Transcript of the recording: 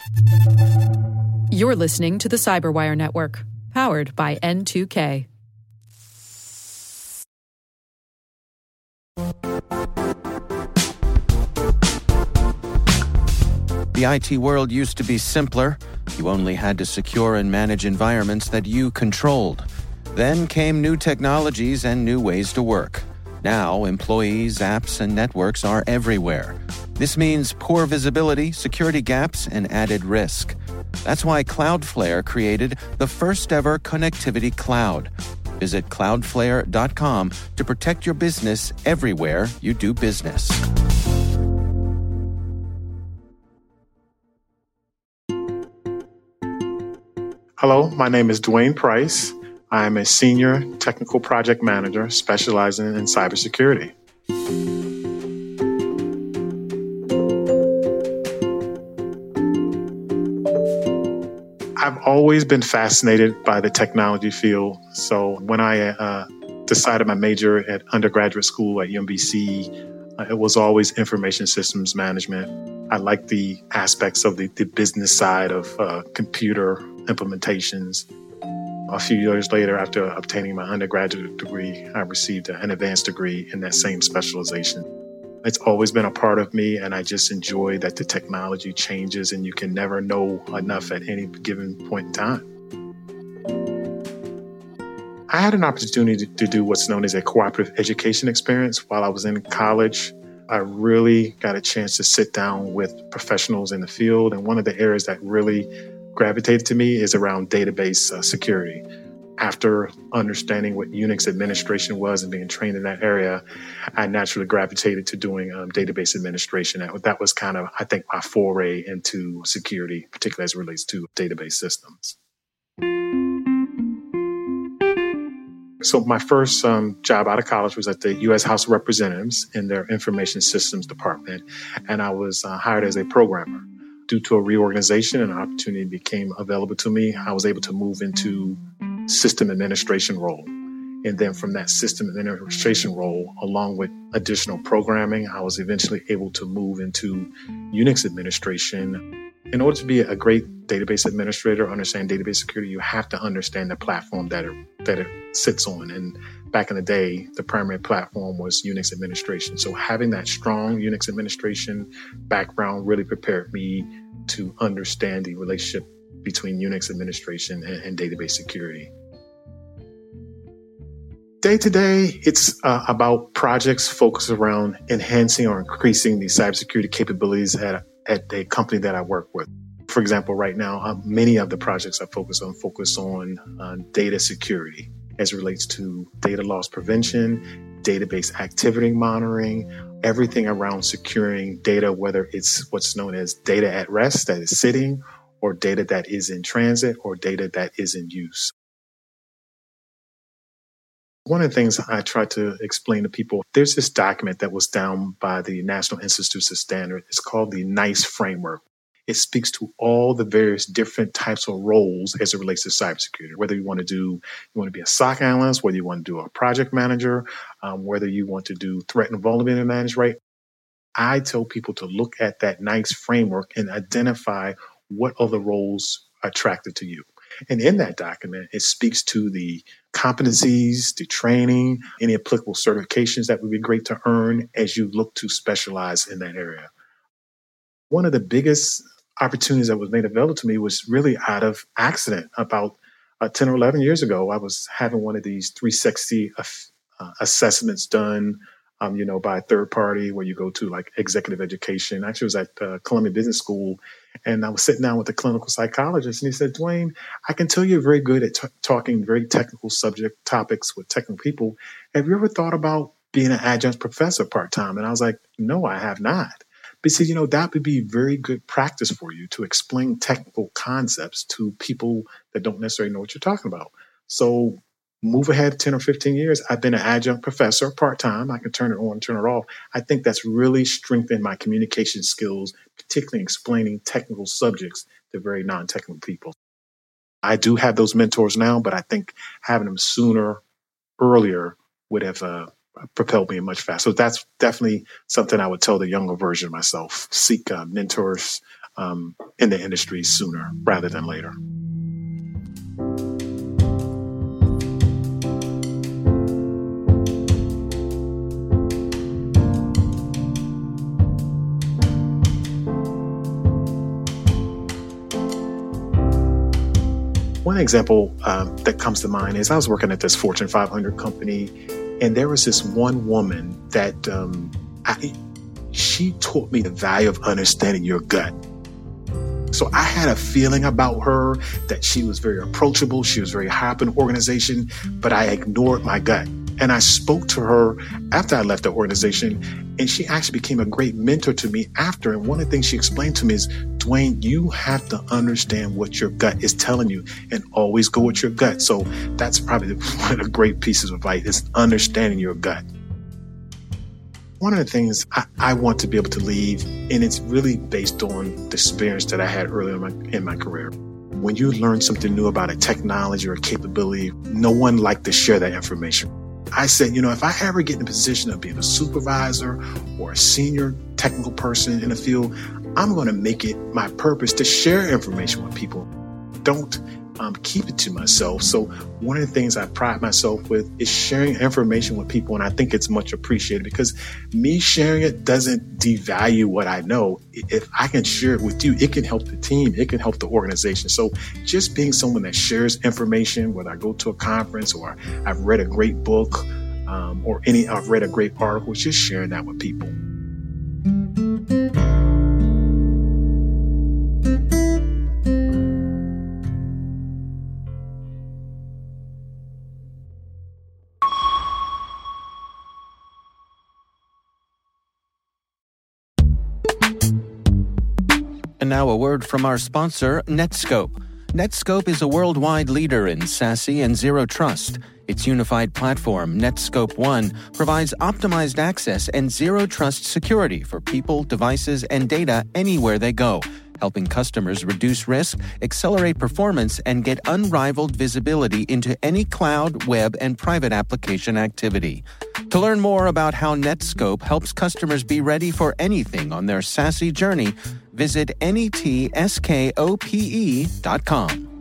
You're listening to the Cyberwire Network, powered by N2K. The IT world used to be simpler. You only had to secure and manage environments that you controlled. Then came new technologies and new ways to work. Now, employees, apps, and networks are everywhere. This means poor visibility, security gaps, and added risk. That's why Cloudflare created the first-ever connectivity cloud. Visit cloudflare.com to protect your business everywhere you do business. Hello, my name is Dwayne Price. I am a senior technical project manager specializing in cybersecurity. I've always been fascinated by the technology field. So when I decided my major at undergraduate school at UMBC, it was always information systems management. I like the aspects of the business side of computer implementations. A few years later, after obtaining my undergraduate degree, I received an advanced degree in that same specialization. It's always been a part of me, and I just enjoy that the technology changes and you can never know enough at any given point in time. I had an opportunity to do what's known as a cooperative education experience while I was in college. I really got a chance to sit down with professionals in the field, and one of the areas that really gravitated to me is around database security. After understanding what Unix administration was and being trained in that area, I naturally gravitated to doing database administration. That was kind of, I think, my foray into security, particularly as it relates to database systems. So my first job out of college was at the U.S. House of Representatives in their Information Systems Department, and I was hired as a programmer. Due to a reorganization, an opportunity became available to me. I was able to move into system administration role. And then from that system administration role, along with additional programming, I was eventually able to move into Unix administration. In order to be a great database administrator, understand database security, you have to understand the platform that it sits on. And back in the day, the primary platform was Unix administration. So having that strong Unix administration background really prepared me to understand the relationship between Unix administration and database security. Day to day, it's about projects focused around enhancing or increasing the cybersecurity capabilities at the company that I work with. For example, right now, many of the projects I focus on data security as it relates to data loss prevention, database activity monitoring, everything around securing data, whether it's what's known as data at rest that is sitting, or data that is in transit, or data that is in use. One of the things I try to explain to people, there's this document that was down by the National Institute of Standards. It's called the NICE framework. It speaks to all the various different types of roles as it relates to cybersecurity, whether you want to be a SOC analyst, whether you want to do a project manager, whether you want to do threat and vulnerability management, right? I tell people to look at that NICE framework and identify what other roles are attracted to you. And in that document, it speaks to the competencies, the training, any applicable certifications that would be great to earn as you look to specialize in that area. One of the biggest opportunities that was made available to me was really out of accident. About 10 or 11 years ago, I was having one of these 360 assessments done by a third party where you go to like executive education. Actually, it was at Columbia Business School. And I was sitting down with a clinical psychologist and he said, Dwayne, I can tell you're very good at talking very technical subject topics with technical people. Have you ever thought about being an adjunct professor part-time? And I was like, no, I have not. But he said, that would be very good practice for you to explain technical concepts to people that don't necessarily know what you're talking about. So move ahead 10 or 15 years. I've been an adjunct professor part-time. I can turn it on, turn it off. I think that's really strengthened my communication skills, particularly explaining technical subjects to very non-technical people. I do have those mentors now, but I think having them earlier would have propelled me much faster. So that's definitely something I would tell the younger version of myself. Seek mentors in the industry sooner rather than later. One example that comes to mind is I was working at this Fortune 500 company, and there was this one woman that she taught me the value of understanding your gut. So I had a feeling about her that she was very approachable. She was very high up in the organization, but I ignored my gut. And I spoke to her after I left the organization, and she actually became a great mentor to me after. And one of the things she explained to me is, Dwayne, you have to understand what your gut is telling you and always go with your gut. So that's probably one of the great pieces of advice is understanding your gut. One of the things I want to be able to leave, and it's really based on the experience that I had earlier in my career. When you learn something new about a technology or a capability, no one liked to share that information. I said, if I ever get in a position of being a supervisor or a senior technical person in the field, I'm going to make it my purpose to share information with people. Don't keep it to myself. So one of the things I pride myself with is sharing information with people. And I think it's much appreciated because me sharing it doesn't devalue what I know. If I can share it with you, it can help the team. It can help the organization. So just being someone that shares information, whether I go to a conference or I've read a great book I've read a great article, just sharing that with people. And now a word from our sponsor, Netskope. Netskope is a worldwide leader in SASE and Zero Trust. Its unified platform, Netskope One, provides optimized access and Zero Trust security for people, devices, and data anywhere they go, helping customers reduce risk, accelerate performance, and get unrivaled visibility into any cloud, web, and private application activity. To learn more about how Netskope helps customers be ready for anything on their SASE journey, visit netskope.com.